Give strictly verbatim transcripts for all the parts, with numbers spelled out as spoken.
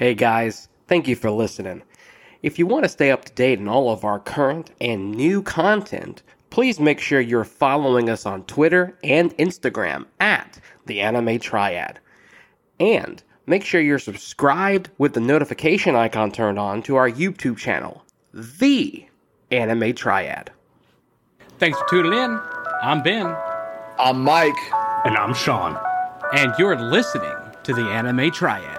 Hey guys, thank you for listening. If you want to stay up to date on all of our current and new content, please make sure you're following us on Twitter and Instagram at the Anime Triad. And make sure you're subscribed with the notification icon turned on to our YouTube channel, The Anime Triad. Thanks for tuning in. I'm Ben. I'm Mike. And I'm Sean. And you're listening to the Anime Triad.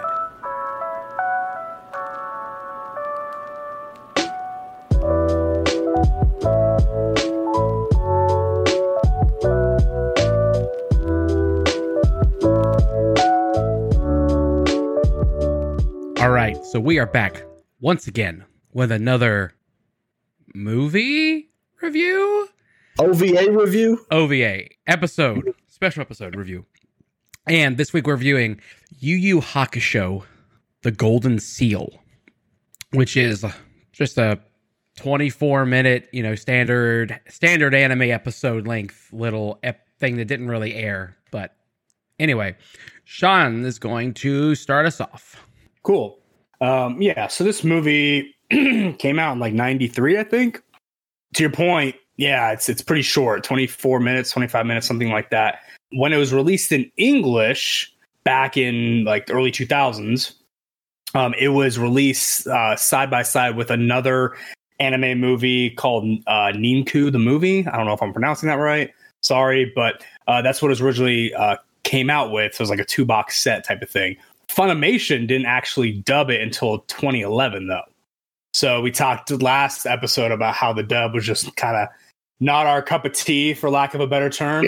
All right, so we are back once again with another movie review? O V A review? O V A episode, special episode review. And this week we're reviewing Yu Yu Hakusho, The Golden Seal, which is just a twenty-four minute, you know, standard standard anime episode length little ep- thing that didn't really air. But anyway, Sean is going to start us off. Cool. Um, yeah, so this movie came out in like ninety-three, I think. To your point, yeah, it's it's pretty short, twenty-four minutes, twenty-five minutes, something like that. When it was released in English back in like the early two thousands, um, it was released uh, side by side with another anime movie called uh, Ninku, the movie. I don't know if I'm pronouncing that right. Sorry, but uh, that's what it was originally uh, came out with. So it was like a two box set type of thing. Funimation didn't actually dub it until twenty eleven, though. So we talked last episode about how the dub was just kind of not our cup of tea, for lack of a better term.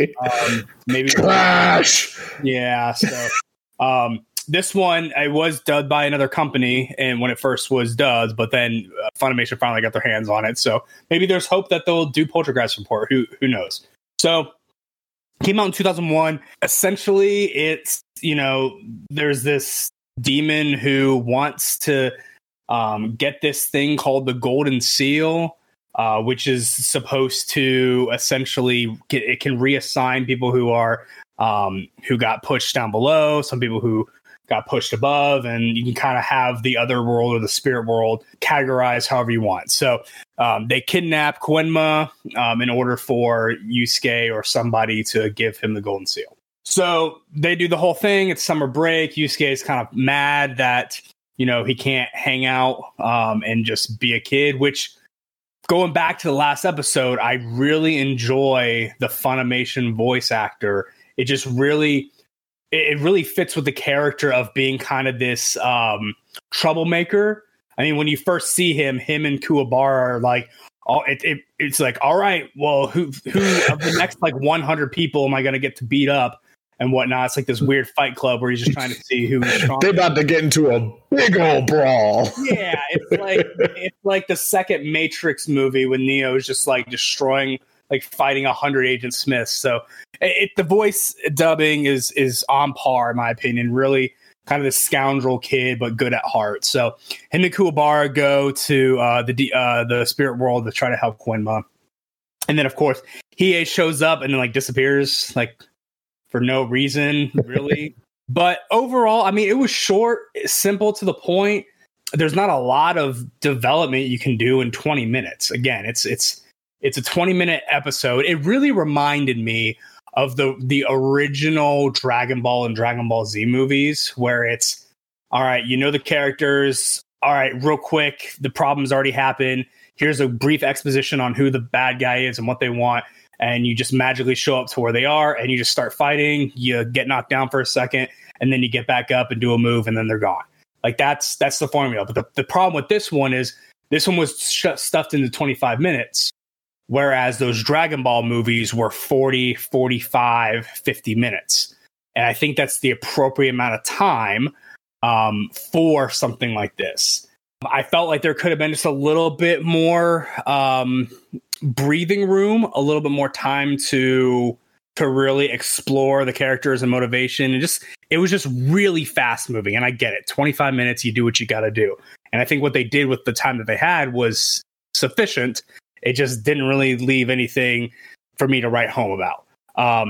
um, maybe Trash. Yeah. So um, this one, it was dubbed by another company, and when it first was dubbed, but then uh, Funimation finally got their hands on it. So maybe there's hope that they'll do Poltergeist Report. Who who knows? So came out in two thousand one. Essentially, it's, you know, there's this demon who wants to um, get this thing called the Golden Seal, uh, which is supposed to essentially get, it can reassign people who are um, who got pushed down below, some people who got pushed above, and you can kind of have the other world or the spirit world categorized however you want. So um, they kidnap Koenma um, in order for Yusuke or somebody to give him the Golden Seal. So they do the whole thing. It's summer break. Yusuke is kind of mad that, you know, he can't hang out um, and just be a kid, which, going back to the last episode, I really enjoy the Funimation voice actor. It just really, it really fits with the character of being kind of this um, troublemaker. I mean, when you first see him, him and Kuwabara are like, oh, it, it, it's like, all right, well, who, who of the next like one hundred people am I going to get to beat up and whatnot? It's like this weird fight club where he's just trying to see who's strong. They're about to get into a big old brawl. Yeah, it's like it's like the second Matrix movie when Neo is just like destroying, like fighting a hundred Agent Smiths. So it, the voice dubbing is is on par, in my opinion. Really, kind of this scoundrel kid, but good at heart. So him and Kuwabara go to uh, the uh, the spirit world to try to help Koenma, and then of course Hiei shows up and then like disappears, like for no reason, really. But overall, I mean, it was short, simple, to the point. There's not a lot of development you can do in twenty minutes. Again, it's it's it's a twenty minute episode. It really reminded me of the the original Dragon Ball and Dragon Ball Z movies, where it's, all right, you know the characters, all right, real quick, the problem's already happened. Here's a brief exposition on who the bad guy is and what they want. And you just magically show up to where they are and you just start fighting. You get knocked down for a second and then you get back up and do a move and then they're gone. Like that's that's the formula. But the, the problem with this one is this one was sh- stuffed into twenty-five minutes, whereas those Dragon Ball movies were forty, forty-five, fifty minutes. And I think that's the appropriate amount of time um, for something like this. I felt like there could have been just a little bit more um, breathing room, a little bit more time to to really explore the characters and motivation. And just it was just really fast moving. And I get it. twenty-five minutes, you do what you got to do. And I think what they did with the time that they had was sufficient. It just didn't really leave anything for me to write home about. Um,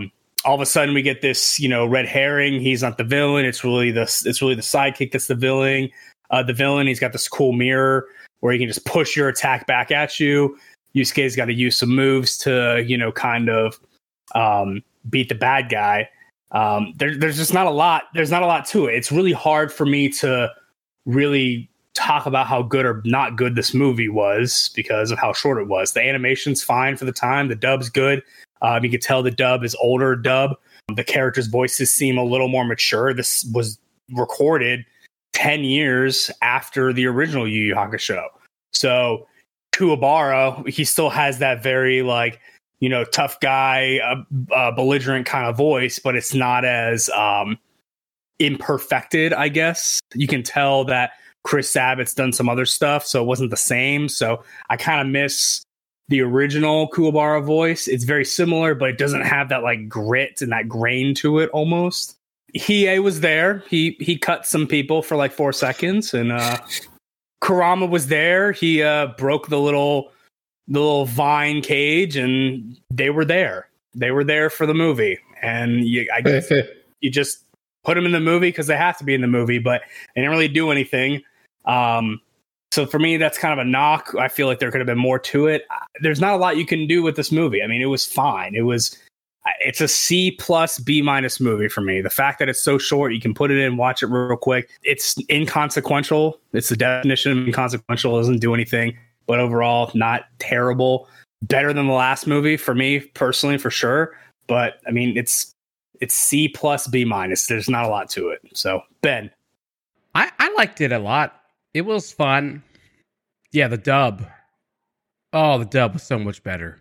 all of a sudden we get this, you know, red herring. He's not the villain. It's really the it's really the sidekick that's the villain. Uh, the villain. He's got this cool mirror where he can just push your attack back at you. Yusuke's got to use some moves to, you know, kind of um, beat the bad guy. Um, there, there's just not a lot. There's not a lot to it. It's really hard for me to really talk about how good or not good this movie was because of how short it was. The animation's fine for the time. The dub's good. Um, you can tell the dub is older dub. The characters' voices seem a little more mature. This was recorded ten years after the original Yu Yu Hakusho. So Kuwabara, he still has that very like, you know, tough guy, uh, uh, belligerent kind of voice, but it's not as um, imperfected, I guess. You can tell that Chris Sabat's done some other stuff, so it wasn't the same. So I kind of miss the original Kuwabara voice. It's very similar, but it doesn't have that like grit and that grain to it almost. Hiei was there. He he cut some people for like four seconds, and uh, Kurama was there. He uh, broke the little the little vine cage, and they were there. They were there for the movie, and you, I guess you just put them in the movie because they have to be in the movie, but they didn't really do anything. Um, so for me, that's kind of a knock. I feel like there could have been more to it. There's not a lot you can do with this movie. I mean, it was fine. It was. It's a C plus B minus movie for me. The fact that it's so short, you can put it in, watch it real quick. It's inconsequential. It's the definition of inconsequential. It doesn't do anything. But overall, not terrible. Better than the last movie for me personally, for sure. But I mean, it's it's C plus B minus. There's not a lot to it. So Ben, I, I liked it a lot. It was fun. Yeah, the dub. Oh, the dub was so much better.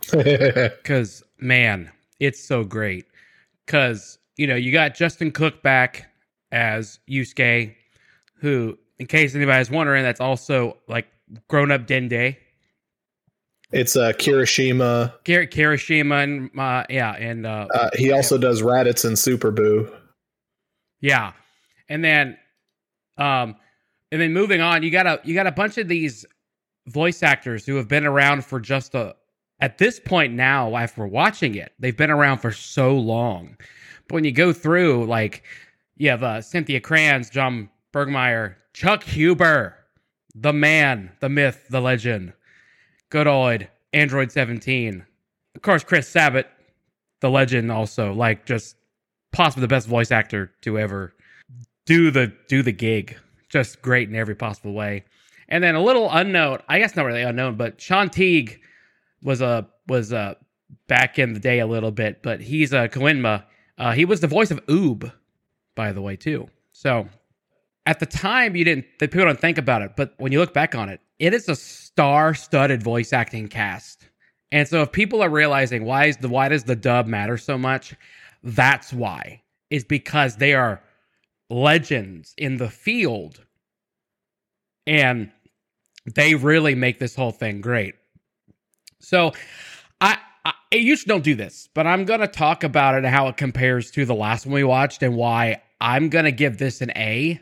Because man, it's so great. Because you know you got Justin Cook back as Yusuke, who, in case anybody's wondering, that's also like grown up Dende. It's uh, Kirishima. Kir- Kirishima and uh, yeah, and uh, Uh, he also does Raditz and Super Boo. yeah, and then um, and then moving on, you got a you got a bunch of these voice actors who have been around for just a at this point now. After watching it, they've been around for so long. But when you go through, like, you have uh, Cynthia Kranz, John Bergmeyer, Chuck Huber, the man, the myth, the legend. Good old Android seventeen. Of course, Chris Sabat, the legend also. Like, just possibly the best voice actor to ever do the do the gig. Just great in every possible way. And then a little unknown, I guess not really unknown, but Sean Teague was a was a back in the day a little bit, but he's a Koenma. Uh, he was the voice of Oob, by the way, too. So at the time, you didn't. The people don't think about it, but when you look back on it, it is a star-studded voice acting cast. And so, if people are realizing why is the why does the dub matter so much, that's why. It's because they are legends in the field, and they really make this whole thing great. So, I, I you usually don't do this, but I'm gonna talk about it and how it compares to the last one we watched, and why I'm gonna give this an A.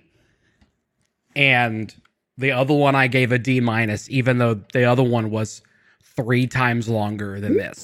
And the other one I gave a D minus, even though the other one was three times longer than this.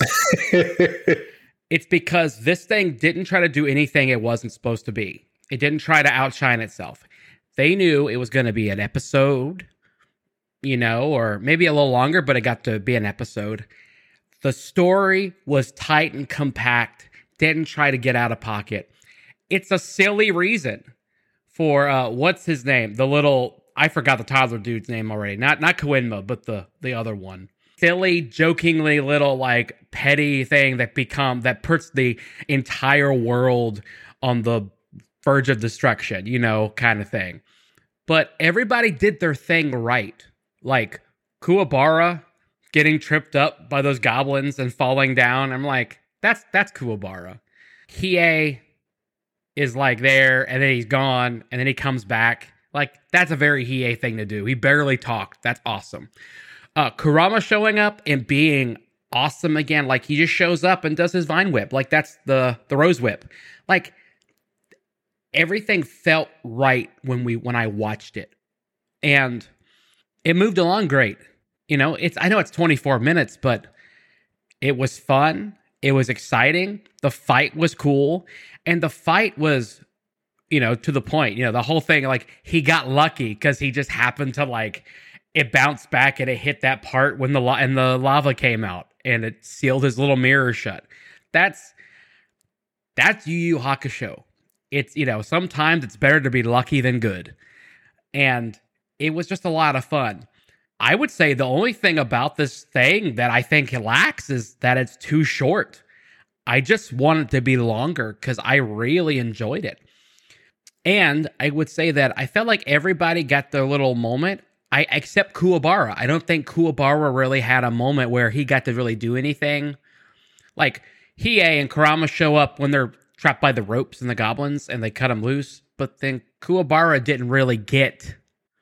It's because this thing didn't try to do anything it wasn't supposed to be. It didn't try to outshine itself. They knew it was going to be an episode, you know, or maybe a little longer, but it got to be an episode. The story was tight and compact, didn't try to get out of pocket. It's a silly reason. For uh, what's his name? The little I forgot the toddler dude's name already. Not not Koenma, but the the other one. Silly, jokingly little like petty thing that become that puts the entire world on the verge of destruction, you know, kind of thing. But everybody did their thing right. Like Kuwabara getting tripped up by those goblins and falling down. I'm like, that's that's Kuwabara. Hiei is like there, and then he's gone, and then he comes back. Like, that's a very Hiei thing to do. He barely talked. That's awesome. Uh, Kurama showing up and being awesome again. Like, he just shows up and does his vine whip. Like, that's the the rose whip. Like, everything felt right when we when I watched it, and it moved along great. You know, it's I know it's twenty-four minutes, but it was fun. It was exciting. The fight was cool. And the fight was, you know, to the point. You know, the whole thing, like, he got lucky because he just happened to, like, it bounced back and it hit that part when the, la- and the lava came out and it sealed his little mirror shut. That's, that's Yu Yu Hakusho. It's, you know, sometimes it's better to be lucky than good. And it was just a lot of fun. I would say the only thing about this thing that I think it lacks is that it's too short. I just want it to be longer because I really enjoyed it. And I would say that I felt like everybody got their little moment. I except Kuwabara. I don't think Kuwabara really had a moment where he got to really do anything. Like, Hiei and Kurama show up when they're trapped by the ropes and the goblins and they cut him loose. But then Kuwabara didn't really get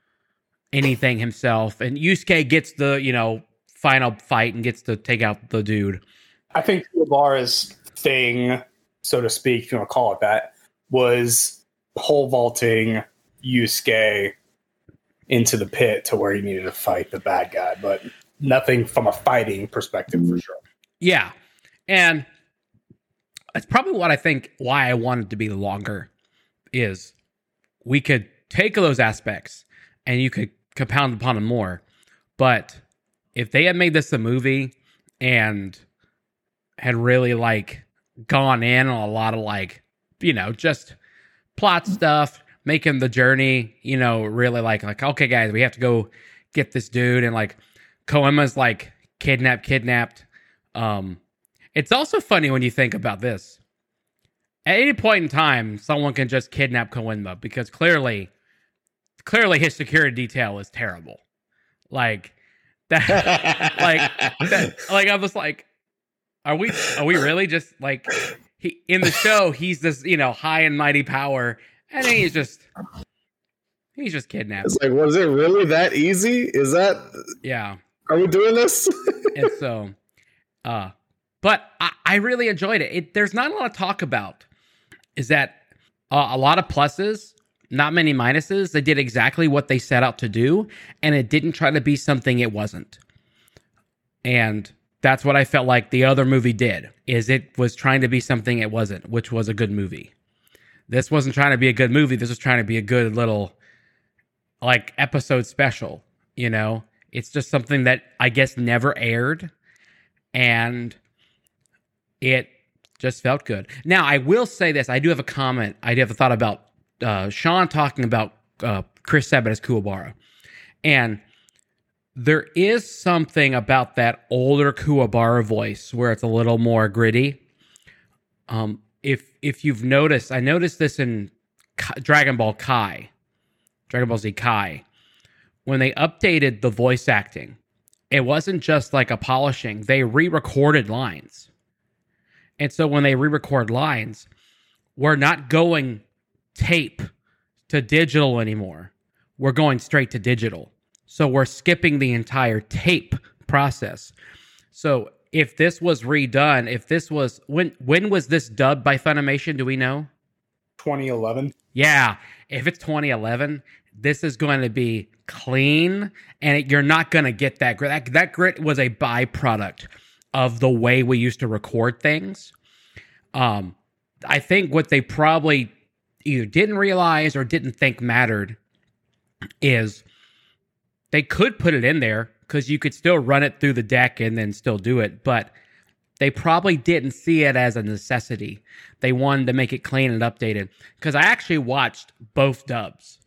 anything himself. And Yusuke gets the, you know, final fight and gets to take out the dude. I think Kuwabara's thing, so to speak, if you want to call it that, was pole vaulting Yusuke into the pit to where he needed to fight the bad guy, but nothing from a fighting perspective for sure. Yeah. And that's probably what I think why I wanted to be longer is we could take those aspects and you could compound upon them more. But if they had made this a movie and had really like gone in on a lot of like, you know, just plot stuff, making the journey, you know, really like, like, okay, guys, we have to go get this dude. And like Koenma's like kidnapped, kidnapped. Um, it's also funny when you think about this. At any point in time, someone can just kidnap Koenma because clearly, clearly his security detail is terrible. Like that, like, that, like I was like, are we, are we really just like he in the show? He's this, you know, high and mighty power, and then he's just, he's just kidnapped. It's like, was it really that easy? Is that? Yeah. Are we doing this? And so, uh, but I, I really enjoyed it. it. There's not a lot of talk about. Is that uh, a lot of pluses, not many minuses. They did exactly what they set out to do, and it didn't try to be something it wasn't. And that's what I felt like the other movie did, is it was trying to be something it wasn't, which was a good movie. This wasn't trying to be a good movie. This was trying to be a good little, like, episode special, you know? It's just something that I guess never aired, and it just felt good. Now, I will say this. I do have a comment. I do have a thought about uh, Sean talking about uh, Chris Sabat as Kuwabara. And there is something about that older Kuwabara voice where it's a little more gritty. Um, if if you've noticed, I noticed this in Ka- Dragon Ball Kai, Dragon Ball Z Kai, when they updated the voice acting, it wasn't just like a polishing. They re-recorded lines. And so when they re-record lines, we're not going tape to digital anymore. We're going straight to digital. So we're skipping the entire tape process. So if this was redone, if this was, when when was this dubbed by Funimation? Do we know? twenty eleven. Yeah. If it's twenty eleven, this is going to be clean, and it, you're not going to get that grit. That, that grit was a byproduct of the way we used to record things. Um, I think what they probably either didn't realize or didn't think mattered is they could put it in there because you could still run it through the deck and then still do it, but they probably didn't see it as a necessity. They wanted to make it clean and updated, because I actually watched both dubs.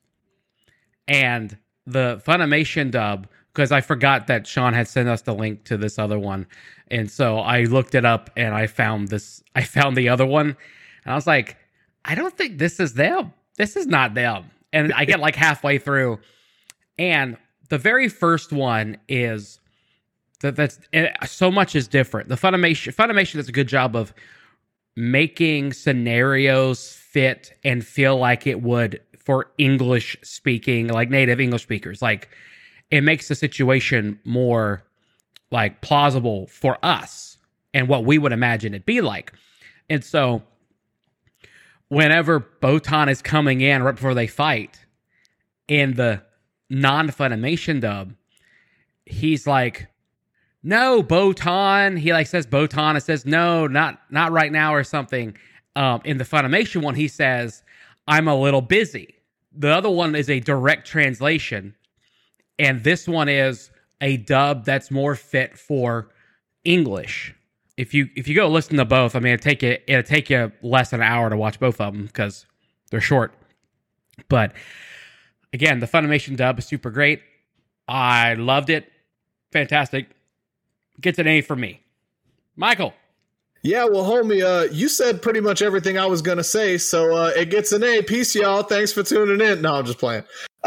And the Funimation dub, because I forgot that Sean had sent us the link to this other one. And so I looked it up and I found this, I found the other one. And I was like, I don't think this is them. This is not them. And I get like halfway through. And the very first one is that that's so much is different. The Funimation, Funimation does a good job of making scenarios fit and feel like it would for English speaking, like native English speakers. Like, it makes the situation more like plausible for us and what we would imagine it be like. And so whenever Botan is coming in right before they fight in the non-Funimation dub, he's like, no, Botan. He like says Botan. It says, no, not not right now or something. Um, in the Funimation one, he says, I'm a little busy. The other one is a direct translation. And this one is a dub that's more fit for English. If you if you go listen to both, I mean, it'll take you, it'll take you less than an hour to watch both of them because they're short. But again, the Funimation dub is super great. I loved it. Fantastic. Gets an A for me. Michael. Yeah, well, homie, uh, you said pretty much everything I was going to say, so uh, it gets an A. Peace, y'all. Thanks for tuning in. No, I'm just playing.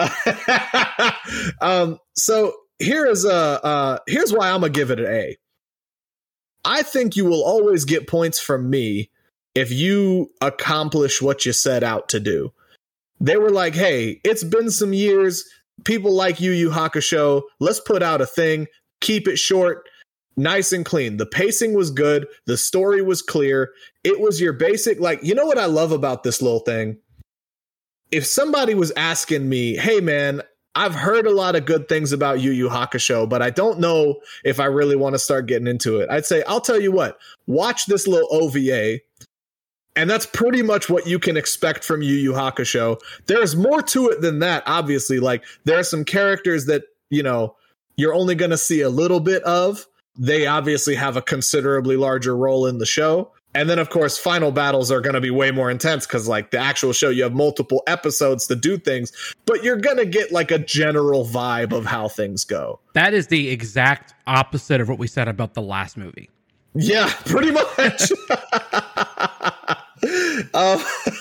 um, so here is uh, uh, here's why I'm going to give it an A. I think you will always get points from me if you accomplish what you set out to do. They were like, hey, it's been some years. People like Yu Yu Hakusho. Let's put out a thing. Keep it short. Nice and clean. The pacing was good. The story was clear. It was your basic, like, you know what I love about this little thing? If somebody was asking me, hey, man, I've heard a lot of good things about Yu Yu Hakusho, but I don't know if I really want to start getting into it. I'd say, I'll tell you what, watch this little O V A. And that's pretty much what you can expect from Yu Yu Hakusho. There's more to it than that, obviously. Like, there are some characters that, you know, you're only going to see a little bit of. They obviously have a considerably larger role in the show. And then, of course, final battles are going to be way more intense because, like, the actual show, you have multiple episodes to do things, but you're going to get, like, a general vibe of how things go. That is the exact opposite of what we said about the last movie. Yeah, pretty much. um,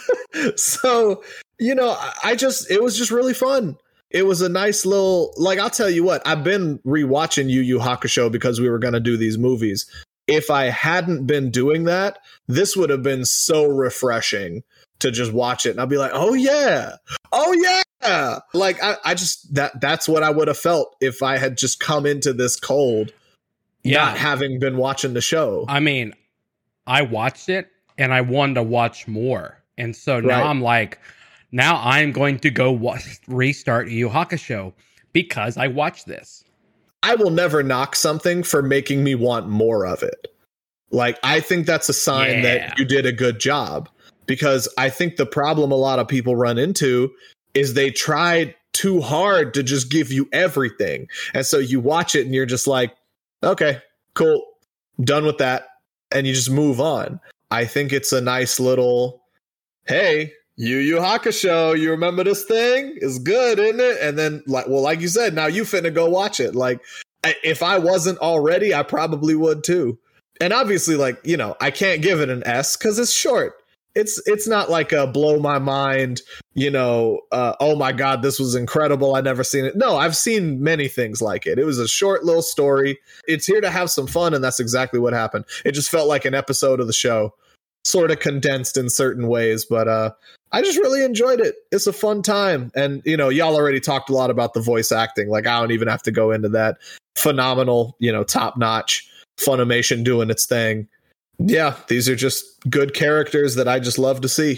so, you know, I just, it was just really fun. It was a nice little, like, I'll tell you what, I've been rewatching Yu Yu Hakusho because we were going to do these movies. If I hadn't been doing that, this would have been so refreshing to just watch it. And I'll be like, oh, yeah. Oh, yeah. Like, I, I just, that that's what I would have felt if I had just come into this cold, Yeah. not having been watching the show. I mean, I watched it and I wanted to watch more. And so now Right. I'm like, now I'm going to go watch, restart Yu Yu Hakusho because I watched this. I will never knock something for making me want more of it. Like, I think that's a sign Yeah. that you did a good job, because I think the problem a lot of people run into is they tried too hard to just give you everything. And so you watch it and you're just like, okay, cool, done with that. And you just move on. I think it's a nice little, hey, Yu Yu Hakusho, you remember this thing? It's good, isn't it? And then, like, well, like you said, now you finna go watch it. Like, I, if I wasn't already, I probably would too. And obviously, like, you know, I can't give it an S because it's short. It's it's not like a blow my mind, you know, uh, oh my God, this was incredible. I've never seen it. No, I've seen many things like it. It was a short little story. It's here to have some fun, and that's exactly what happened. It just felt like an episode of the show, sort of condensed in certain ways, but uh, I just really enjoyed it. It's a fun time. And, you know, y'all already talked a lot about the voice acting. Like, I don't even have to go into that. Phenomenal, you know, top notch Funimation doing its thing. Yeah, these are just good characters that I just love to see.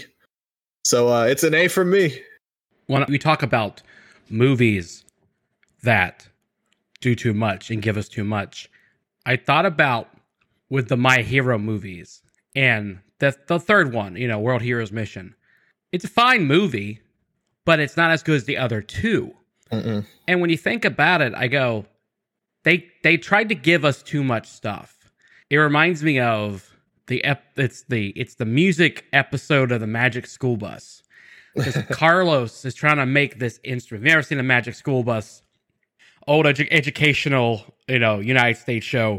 So uh, it's an A for me. When we talk about movies that do too much and give us too much, I thought about with the My Hero movies and the, the third one, you know, World Heroes Mission. It's a fine movie, but it's not as good as the other two. Mm-mm. And when you think about it, I go, they they tried to give us too much stuff. It reminds me of the ep- it's the it's the music episode of the Magic School Bus. Because Carlos is trying to make this instrument. If you've never seen the Magic School Bus, old edu- educational, you know, United States show.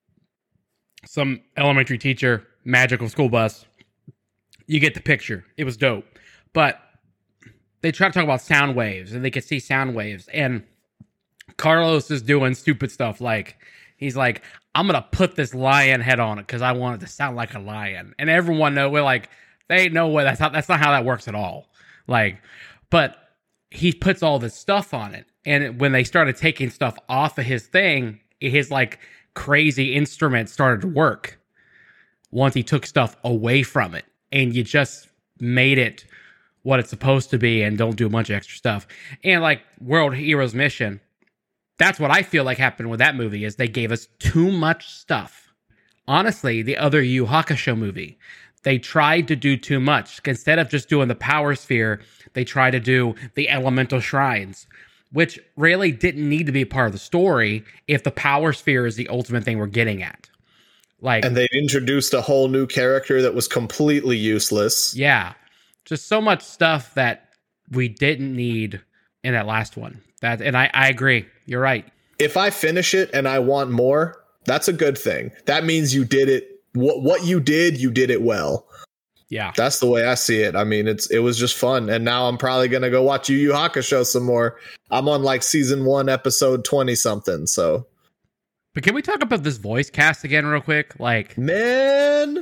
Some elementary teacher, magical school bus. You get the picture. It was dope. But they try to talk about sound waves, and they can see sound waves. And Carlos is doing stupid stuff like, he's like, I'm going to put this lion head on it because I want it to sound like a lion. And everyone know, we're like, they ain't no way. That's not, that's not how that works at all. Like, but he puts all this stuff on it. And when they started taking stuff off of his thing, his like crazy instrument started to work once he took stuff away from it. And you just made it what it's supposed to be and don't do a bunch of extra stuff. And like World Heroes Mission, that's what I feel like happened with that movie is they gave us too much stuff. Honestly, the other Yu Yu Hakusho movie, they tried to do too much. Instead of just doing the power sphere, they tried to do the elemental shrines, which really didn't need to be part of the story if the power sphere is the ultimate thing we're getting at. Like, and they introduced a whole new character that was completely useless. Yeah. Just so much stuff that we didn't need in that last one. That, and I, I agree. You're right. If I finish it and I want more, that's a good thing. That means you did it. What what you did, you did it well. Yeah. That's the way I see it. I mean, it's it was just fun. And now I'm probably going to go watch Yu Yu Hakusho some more. I'm on like season one, episode twenty something. So. But can we talk about this voice cast again real quick? Like, man,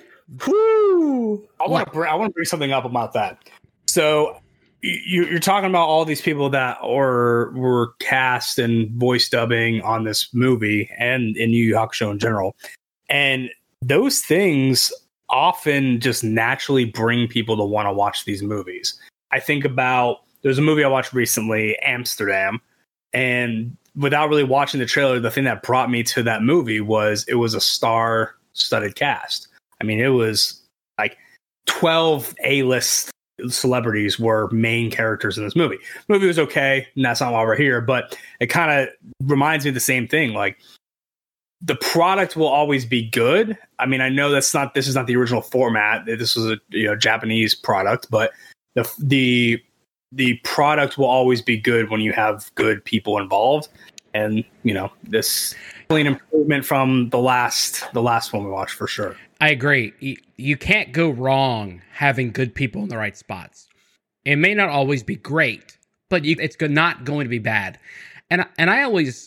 whoo! I want to bring I want to bring something up about that. So you, you're talking about all these people that are were cast and voice dubbing on this movie and in Yu Yu Hakusho in general, and those things often just naturally bring people to want to watch these movies. I think about there's a movie I watched recently, Amsterdam, and without really watching the trailer, the thing that brought me to that movie was it was a star-studded cast. I mean, it was like twelve A-list celebrities were main characters in this movie. The movie was okay, and that's not why we're here, but it kind of reminds me of the same thing. Like, the product will always be good. I mean, I know that's not this is not the original format. This was a you know Japanese product, but the the the product will always be good when you have good people involved. And, you know, this is an improvement from the last the last one we watched for sure. I agree. You, you can't go wrong having good people in the right spots. It may not always be great, but you, it's not going to be bad. And and I always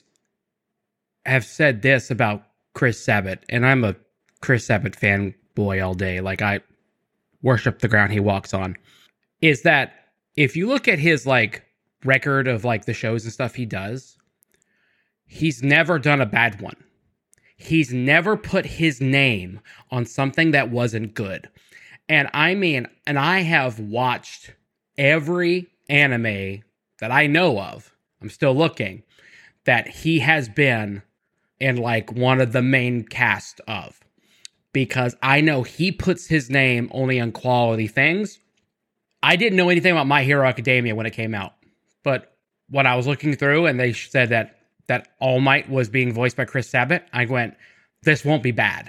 have said this about Chris Sabat, and I'm a Chris Sabat fanboy all day. Like, I worship the ground he walks on. Is that if you look at his like record of like the shows and stuff he does, he's never done a bad one. He's never put his name on something that wasn't good. And I mean, and I have watched every anime that I know of, I'm still looking, that he has been in like one of the main cast of. Because I know he puts his name only on quality things. I didn't know anything about My Hero Academia when it came out. But when I was looking through and they said that that All Might was being voiced by Chris Sabat, I went, this won't be bad.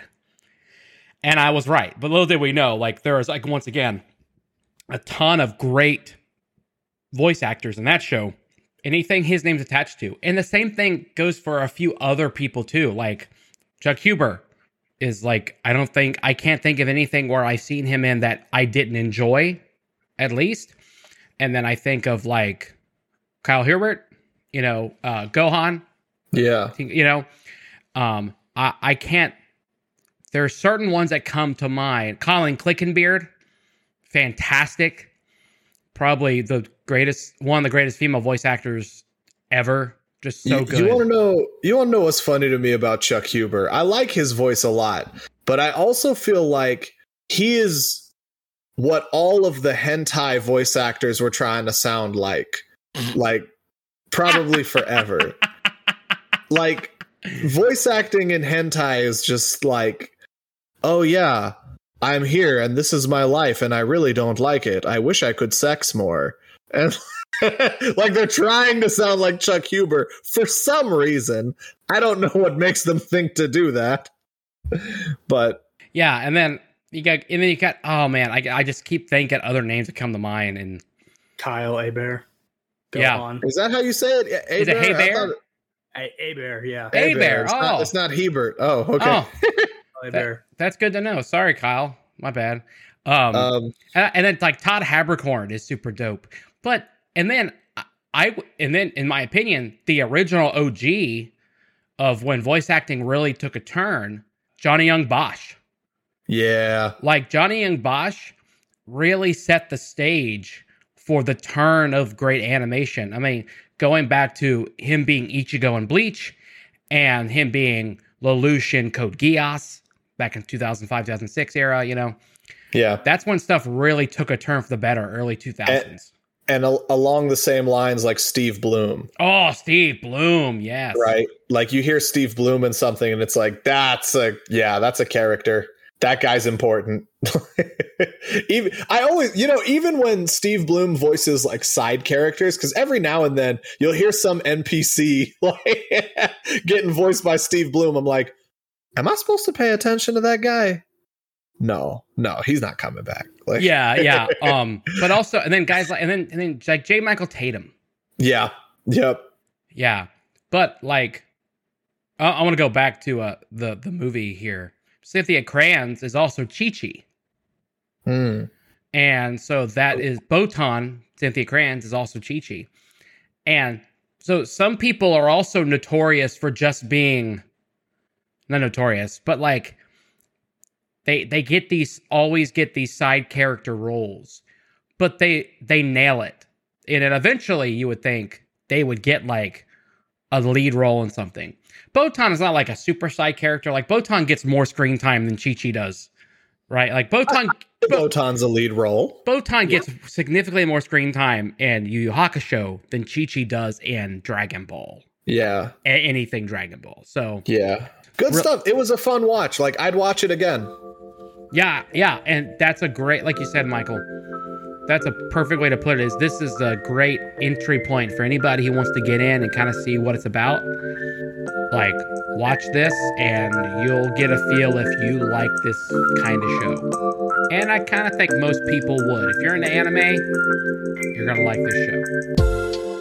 And I was right. But little did we know, like, there is, like, once again, a ton of great voice actors in that show. Anything his name's attached to. And the same thing goes for a few other people, too. Like, Chuck Huber is, like, I don't think, I can't think of anything where I've seen him in that I didn't enjoy, at least. And then I think of, like, Kyle Herbert, you know, uh, Gohan. Yeah. You know, um, I, I can't, there are certain ones that come to mind. Colin Clickenbeard, fantastic. Probably the greatest, one of the greatest female voice actors ever. Just so you, good. You want to know, you want to know what's funny to me about Chuck Huber? I like his voice a lot, but I also feel like he is what all of the hentai voice actors were trying to sound like. Like, probably forever. Like, voice acting in hentai is just like, oh yeah, I'm here and this is my life and I really don't like it. I wish I could sex more. And like, they're trying to sound like Chuck Huber for some reason. I don't know what makes them think to do that. But yeah, and then you got, and then you got, oh man, I, I just keep thinking other names that come to mind. And Kyle Hebert. Go yeah. on. Is that how you say it? A- Is it Hey Bear? A- Hebert, yeah. Hey Bear. It's, oh. not, it's not Hebert. Oh, okay. Oh, Hebert. that, that's good to know. Sorry, Kyle. My bad. Um, um, and, and then like Todd Haberkorn is super dope. But, and then I, and then in my opinion, the original O G of when voice acting really took a turn, Johnny Young Bosch. yeah. Like, Johnny Young Bosch really set the stage for the turn of great animation. I mean, going back to him being Ichigo in Bleach and him being Lelouch in Code Geass back in two thousand five, two thousand six era, you know. Yeah. That's when stuff really took a turn for the better, early two thousands. and a- along the same lines, like Steve Bloom. Oh, Steve Bloom, yes. Right? Like you hear Steve Bloom in something and it's like, that's a, yeah, that's a character. That guy's important. even I always, you know, even when Steve Bloom voices like side characters, because every now and then you'll hear some N P C like getting voiced by Steve Bloom. I'm like, am I supposed to pay attention to that guy? No, no, he's not coming back. Like, yeah, yeah. Um, but also, and then guys like, and then and then like J. Michael Tatum. yeah, yep, Yeah, but like, I, I want to go back to uh the the movie here. Cynthia Kranz is also Chi-Chi. mm. And so that is Botan, Cynthia Kranz is also Chi-Chi. And so some people are also notorious for just being, not notorious, but like they they get these, always get these side character roles, but they they nail it. And then eventually you would think they would get like a lead role in something. Botan is not like a super side character. Like Botan gets more screen time than Chi-Chi does, right? Like Botan, Bo- Botan's a lead role. Botan gets significantly more screen time in Yu Yu Hakusho than Chi-Chi does in Dragon Ball. Yeah, A- anything Dragon Ball. So yeah, good Re- stuff. It was a fun watch. Like I'd watch it again. yeah, yeah, and that's a great, like you said, Michael. That's a perfect way to put it. Is this is a great entry point for anybody who wants to get in and kind of see what it's about. Like, watch this, and you'll get a feel if you like this kind of show. And I kind of think most people would. If you're into anime, you're gonna like this show.